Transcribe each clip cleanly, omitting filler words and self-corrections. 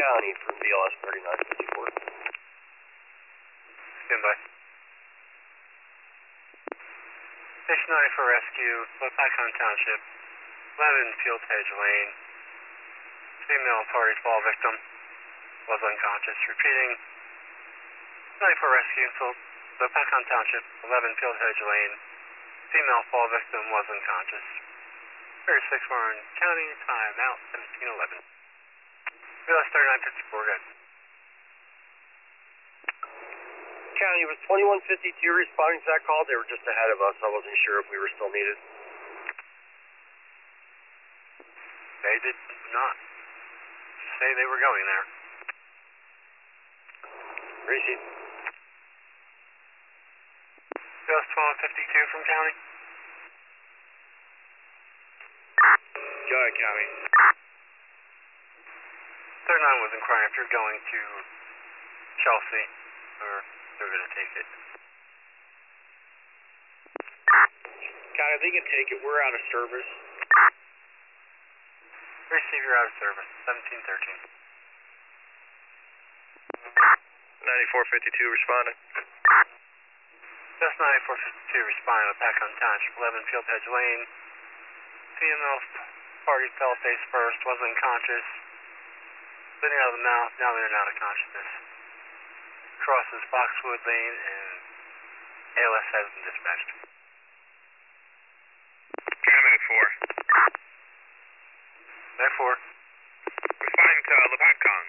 County from BLS 3954. Stand by. Station 9 for rescue, Lopakon Township, 11 Field Hedge Lane. Female party fall victim was unconscious. Repeating, 9 for rescue, Lopakon Township, 11 Field Hedge Lane. Female fall victim was unconscious. 36 Warren County, time out 1711. BLS 3954, good. County was 2152 responding to that call. They were just ahead of us. I wasn't sure if we were still needed. They did not say they were going there. Receive. BLS 1252 from County. Go ahead, County. 39 was inquiring if you're going to Chelsea, or they're going to take it. County, they can take it. We're out of service. Receive, you're out of service. 1713. 9452 responding. Just 9452 responding to Lopakon Township, 11 Field Hedge Lane. Female party fell face first, was unconscious. Bleeding out of the mouth, now in and out of consciousness. Crosses Boxwood Lane and ALS has been dispatched. County 4. 94. Responding to Lopakon.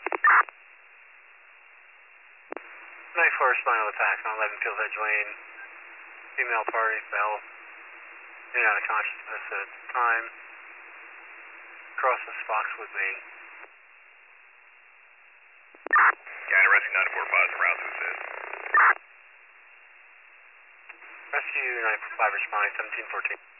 94 responding to Lopakon, 11 Field Hedge Lane. Female party fell in and out of consciousness at the time. Crosses Foxwood Lane. County Rescue 945 is around to assist. Rescue 945 responding 1714.